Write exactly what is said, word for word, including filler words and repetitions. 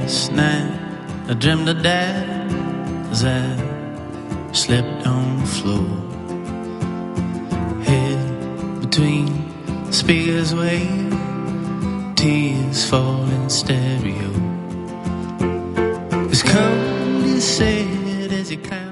Last night I dreamed of Dad as I slept on the floor, head between the speakers wave, tears fall in stereo. As cold, he said as he climbed